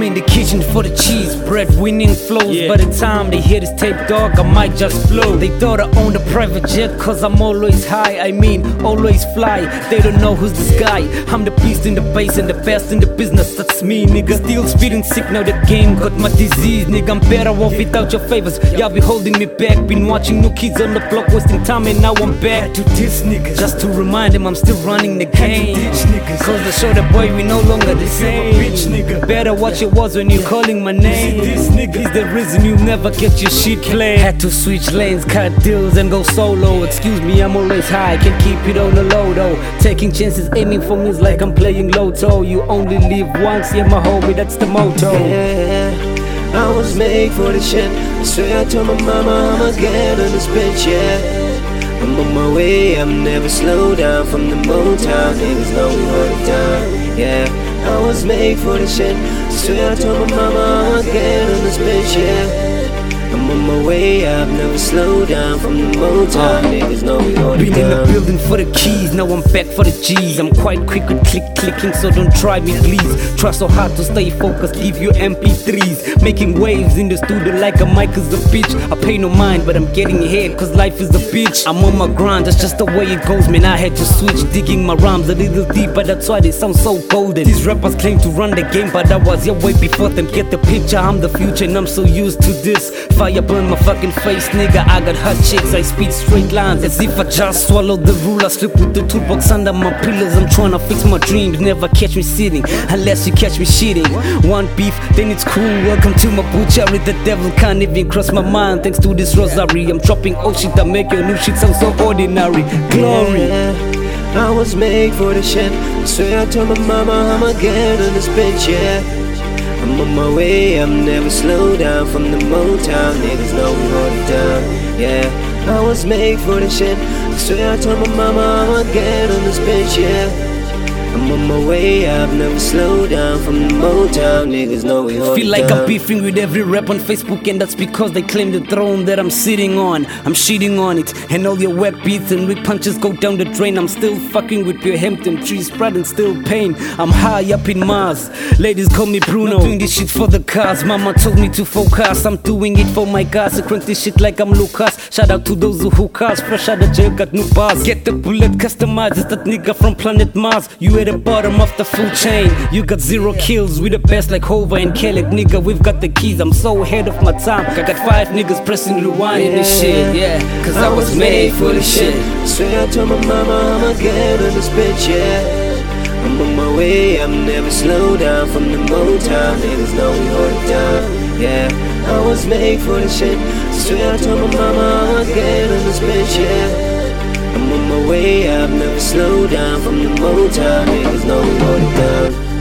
in the kitchen for the cheese, bread winning flows. By the time they hear this tape, dog, I might just blow. They thought I owned a private jet, cause I'm always high. I mean, always fly. They don't know who's this guy. I'm the beast in the bass and the best in the business. That's me, nigga. Still speeding sick, now the game got my disease, nigga. I'm better off without your favors. Y'all be holding me back. Been watching new kids on the block wasting time, and now I'm back to this nigga, just to remind him I'm still running the game. Cause to show the boy we no longer the same. Better watch your words when you're calling my name. This nigga is the reason you never get your shit played. Had to switch lanes, cut deals and go solo. Excuse me, I'm always high, can't keep it on the low though. Taking chances, aiming for me is like I'm playing Lotto. You only live once, yeah my homie, that's the motto. Yeah, I was made for this shit. I swear I told my mama I'ma get on this bitch, yeah. I'm on my way, I'm never slow down. From the Motown, niggas know we hold it down. Yeah, I was made for this shit. I swear I told my mama I'ma get on this bitch, yeah. I'm on my way, I've never slowed down. From the Motown, niggas know we hold it Been down. in the building for the keys, now I'm back for the G's. I'm quite quick with clicking, so don't try me please. Try so hard to stay focused, leave you MP3s. Making waves in the studio like a mic is a bitch. I pay no mind, but I'm getting ahead, cause life is a bitch. I'm on my grind, that's just the way it goes, man. I had to switch, digging my rhymes a little deeper, that's why they sound so golden. These rappers claim to run the game, but I was here way before them. Get the picture, I'm the future and I'm so used to this. Fire burn my fucking face, nigga. I got hot chicks, I speak straight lines as if I just swallowed the rule. I sleep with the toolbox under my pillows. I'm trying to fix my dreams, never catch me sitting unless you catch me shitting. One beef, then it's cool. Welcome to my butchery. The devil can't even cross my mind thanks to this rosary. I'm dropping old shit that make your new shit sound so ordinary. Glory. Yeah, I was made for this shit. I swear I told my mama I'ma get on this bitch, yeah. I'm on my way, I'm never slow down. From the Motown, niggas know we hold it down. Yeah, I was made for this shit. I swear I told my mama I'ma get on this bitch, yeah. I'm on my way, I've never slowed down. From the Motown, niggas know we hold it down. Feel like I'm beefing with every rap on Facebook, and that's because they claim the throne that I'm sitting on. I'm shitting on it, and all your wet beats and weak punches go down the drain. I'm still fucking with your Hampton trees, pride and still pain. I'm high up in Mars, ladies call me Bruno. Not doing this shit for the cars, mama told me to focus. I'm doing it for my guys, I crank this shit like I'm Lucas. Shout out to those who hook us, fresh out the jail, got new bars. Get the bullet customized, it's that nigga from planet Mars. You at the bottom of the food chain, you got 0 kills. We the best like Hova and Kelly, nigga, we've got the keys. I'm so ahead of my time, I got 5 niggas pressing rewind in this shit, yeah. Cause I was made for this shit. I swear I told my mama I'ma get on this bitch, yeah. I'm on my way, I'm never slow down. From the Motown, niggas know we hold it down. Yeah, I was made for this shit. I swear I told my mama I'ma get on this bitch, yeah. I'm on my way, I've never slowed down. From the Motown, niggas know we hold it down.